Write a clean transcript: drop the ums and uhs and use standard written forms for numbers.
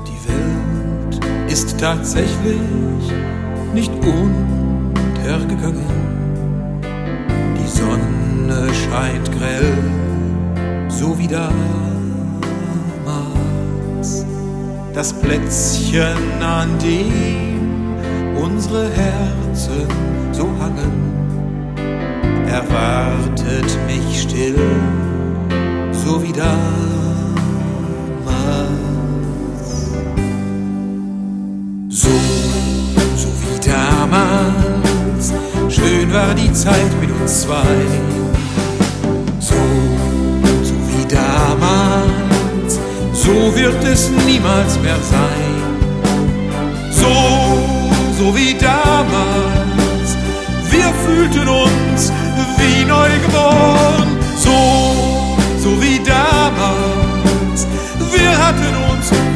Die Welt ist tatsächlich nicht untergegangen. Die Sonne scheint grell, so wie damals. Das Plätzchen, an dem unsere Herzen so hangen, erwartet mich still, so wie damals. So wie damals, schön war die Zeit mit uns zwei. So wie damals, so wird es niemals mehr sein. So wie damals, wir fühlten uns wie neu geboren. So wie damals, wir hatten uns